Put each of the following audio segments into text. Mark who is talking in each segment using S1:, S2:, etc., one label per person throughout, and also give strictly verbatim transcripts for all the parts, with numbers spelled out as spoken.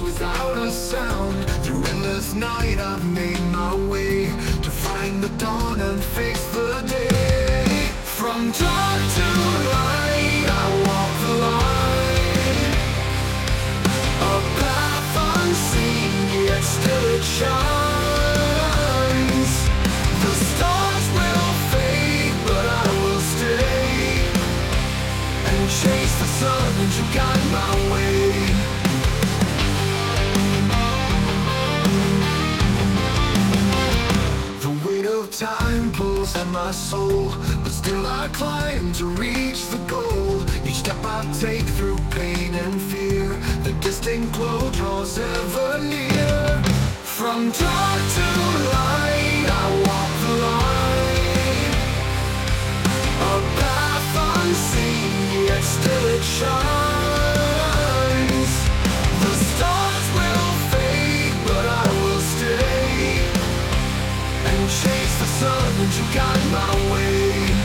S1: without a sound. Through endless night I've made my way to find the dawn and face the day. From dark to light I walk the line, a path unseen yet still it shines. The stars will fade but I will stay and chase the sun to guide my way. Time pulls at my soul, but still I climb to reach the goal. Each step I take through pain and fear, the distant glow draws ever near. From dark to light I walk the line, a path unseen yet still it shines. The stars will fade but I will stay and chase the sun to guide my way.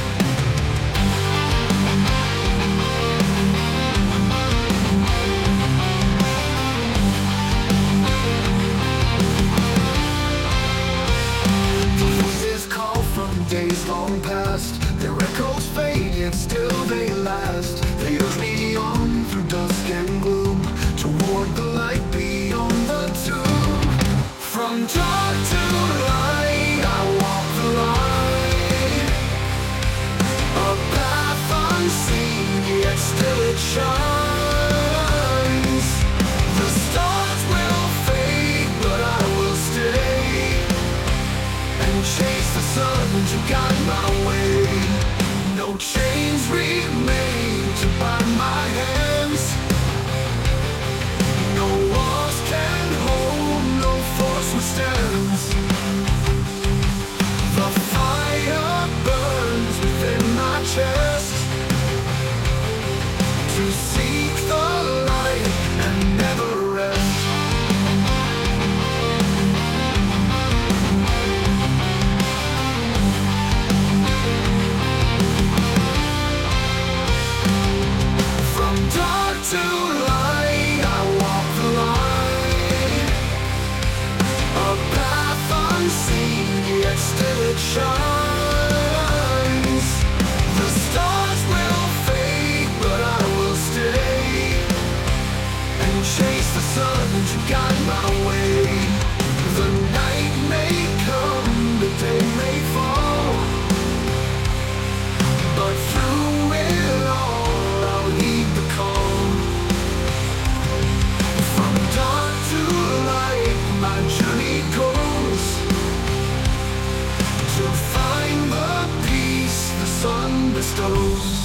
S1: The voices call from days long past, their echoes fade yet still they last. They urge me on through dusk and gloom, toward the light beyond the tomb. From dark to light I walk the line, a path unseen yet still it shines. The stars will fade but I will stay and chase the sun to guide my way. No chains remain to bind my hands, no walls can hold, no force withstands. The fire burns within my chest to seek the light and never rest. From dark to light I walk the line, a path unseen yet still it shines. The stars will fade but I will stay and chase the sun to guide my way. The night may come, the day may fall, but through it all I'll heed the call. From dark to light my journey goes, to find the peace the sun bestows.